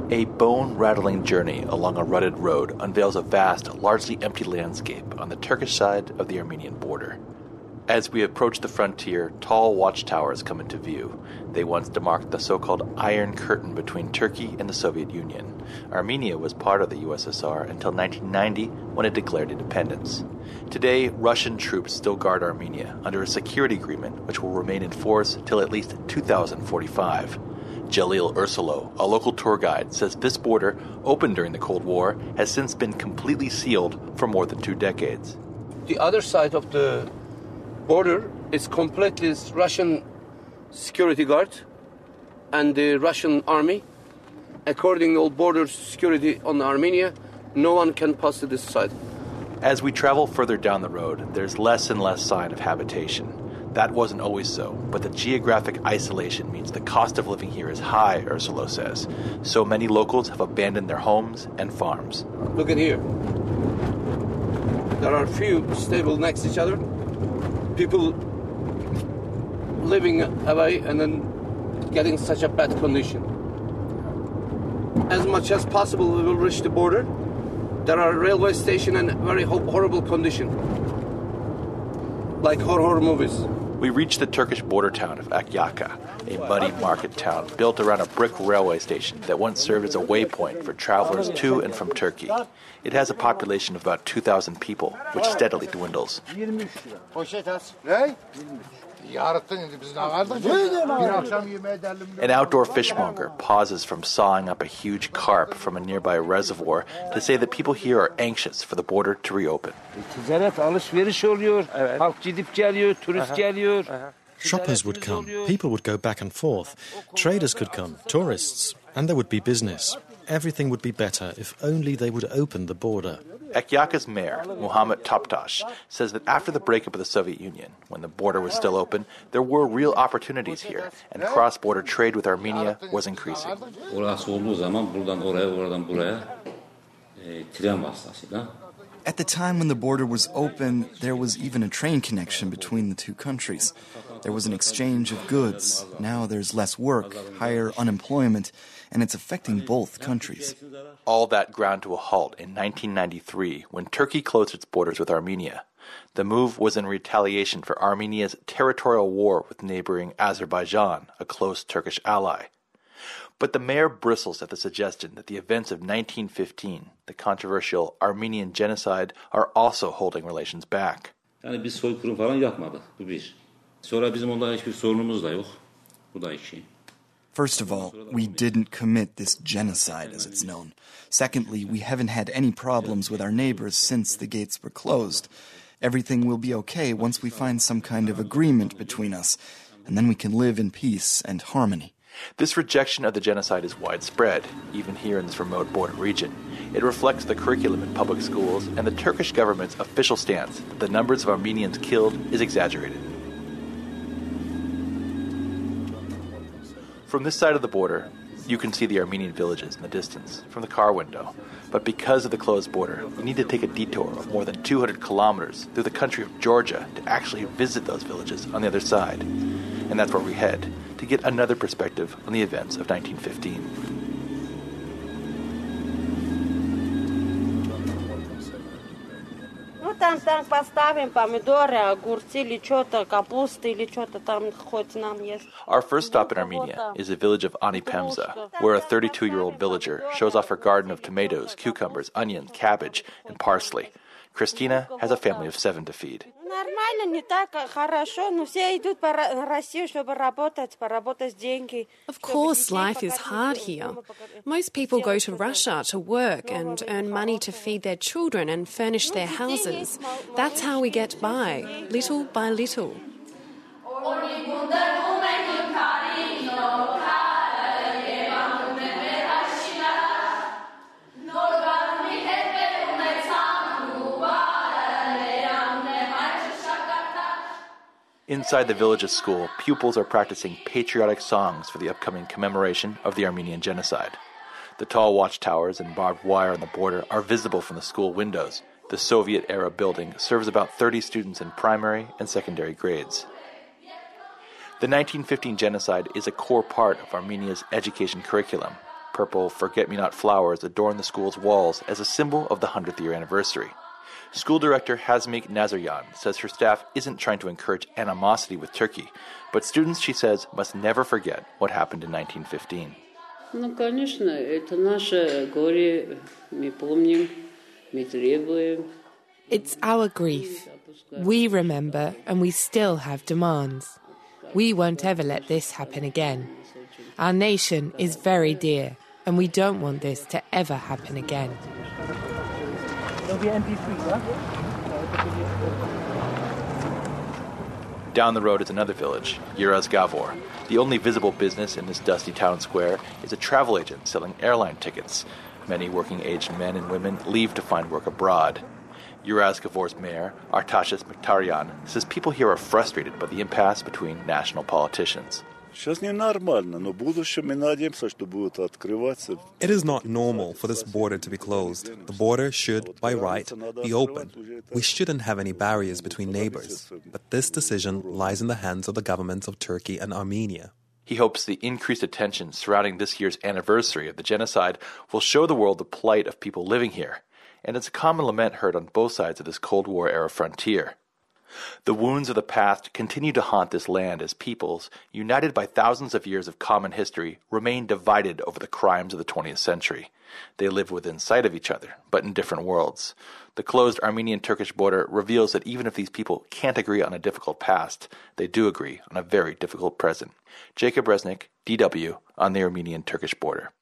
A bone-rattling journey along a rutted road unveils a vast, largely empty landscape on the Turkish side of the Armenian border. As we approach the frontier, tall watchtowers come into view. They once demarked the so-called Iron Curtain between Turkey and the Soviet Union. Armenia was part of the USSR until 1990, when it declared independence. Today, Russian troops still guard Armenia under a security agreement which will remain in force till at least 2045. Jalil Ursulo, a local tour guide, says this border, opened during the Cold War, has since been completely sealed for more than 2 decades. The other side of the border is completely Russian security guard and the Russian army. According to all border security on Armenia, no one can pass to this side. As we travel further down the road, there's less and less sign of habitation. That wasn't always so, but the geographic isolation means the cost of living here is high, Ursulo says. So many locals have abandoned their homes and farms. Look at here. There are few stable next to each other. People living away and then getting such a bad condition. As much as possible, we will reach the border. There are railway station and very horrible condition, like horror movies. We reach the Turkish border town of Akyaka, a muddy market town built around a brick railway station that once served as a waypoint for travelers to and from Turkey. It has a population of about 2,000 people, which steadily dwindles. An outdoor fishmonger pauses from sawing up a huge carp from a nearby reservoir to say that people here are anxious for the border to reopen. Shoppers would come, people would go back and forth, traders could come, tourists, and there would be business. Everything would be better if only they would open the border. Akyaka's mayor, Muhammed Toptash, says that after the breakup of the Soviet Union, when the border was still open, there were real opportunities here, and cross-border trade with Armenia was increasing. At the time when the border was open, there was even a train connection between the two countries. There was an exchange of goods. Now there's less work, higher unemployment, and it's affecting both countries. All that ground to a halt in 1993 when Turkey closed its borders with Armenia. The move was in retaliation for Armenia's territorial war with neighboring Azerbaijan, a close Turkish ally. But the mayor bristles at the suggestion that the events of 1915, the controversial Armenian genocide, are also holding relations back. First of all, we didn't commit this genocide, as it's known. Secondly, we haven't had any problems with our neighbors since the gates were closed. Everything will be okay once we find some kind of agreement between us, and then we can live in peace and harmony. This rejection of the genocide is widespread, even here in this remote border region. It reflects the curriculum in public schools and the Turkish government's official stance that the numbers of Armenians killed is exaggerated. From this side of the border, you can see the Armenian villages in the distance from the car window. But because of the closed border, you need to take a detour of more than 200 kilometers through the country of Georgia to actually visit those villages on the other side. And that's where we head, to get another perspective on the events of 1915. Our first stop in Armenia is the village of Anipemza, where a 32-year-old villager shows off her garden of tomatoes, cucumbers, onions, cabbage, and parsley. Christina has a family of 7 to feed. Of course, life is hard here. Most people go to Russia to work and earn money to feed their children and furnish their houses. That's how we get by, little by little. Inside the village's school, pupils are practicing patriotic songs for the upcoming commemoration of the Armenian genocide. The tall watchtowers and barbed wire on the border are visible from the school windows. The Soviet-era building serves about 30 students in primary and secondary grades. The 1915 genocide is a core part of Armenia's education curriculum. purple forget-me-not flowers adorn the school's walls as a symbol of the 100th-year anniversary. School director Hazmik Nazaryan says her staff isn't trying to encourage animosity with Turkey, but students, she says, must never forget what happened in 1915. Ну, конечно, это наше горе, мы помним, мы требуем. It's our grief. We remember and we still have demands. We won't ever let this happen again. Our nation is very dear and we don't want this to ever happen again. Down the road is another village, Yirazgavor. The only visible business in this dusty town square is a travel agent selling airline tickets. Many working-aged men and women leave to find work abroad. Yirazgavor's mayor, Artashis Mkhitaryan, says people here are frustrated by the impasse between national politicians. It is not normal for this border to be closed. The border should, by right, be open. We shouldn't have any barriers between neighbors. But this decision lies in the hands of the governments of Turkey and Armenia. He hopes the increased attention surrounding this year's anniversary of the genocide will show the world the plight of people living here. And it's a common lament heard on both sides of this Cold War-era frontier. The wounds of the past continue to haunt this land as peoples, united by thousands of years of common history, remain divided over the crimes of the 20th century. They live within sight of each other, but in different worlds. The closed Armenian-Turkish border reveals that even if these people can't agree on a difficult past, they do agree on a very difficult present. Jacob Resnick, DW, on the Armenian-Turkish border.